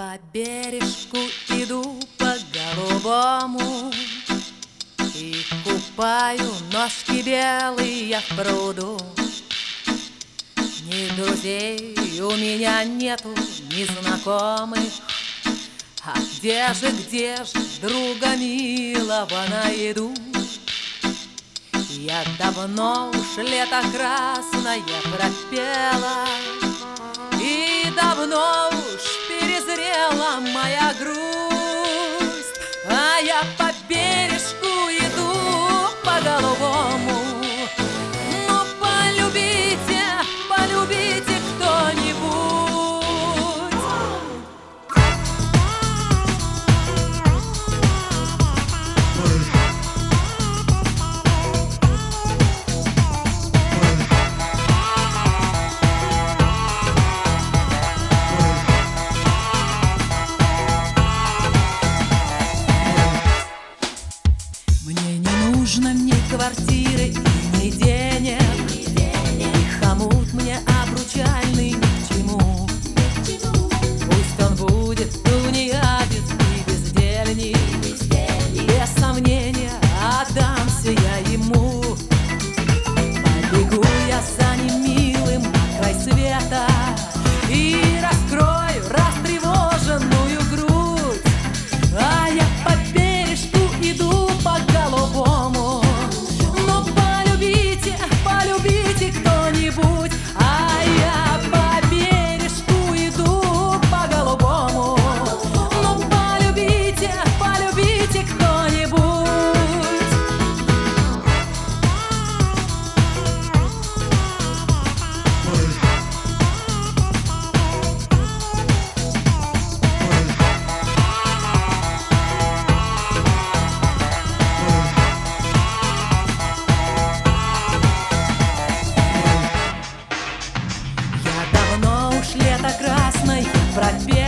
по бережку иду по голубому и купаю ножки белые в пруду. Ни друзей у меня нету, ни знакомых. А где же друга милого найду? Я давно уж лето красное пропела, и давно уж перезрела моя грусть. А я по бережку иду по голубому. Но полюбите, полюбите кто-нибудь. Мне не нужно ни квартиры и ни денег, и хомут мне обручальный ни к чему. Пусть он будет тунеядец и бездельник, без сомнения отдамся я ему. Побегу я за ним милым на край света и раскрою растревоженную грудь. А я по бережку иду по голубому. Но полюбите, полюбите кто-нибудь. А я по бережку иду по голубому. Но полюбите, полюбите кто-нибудь. Лето красное пропела.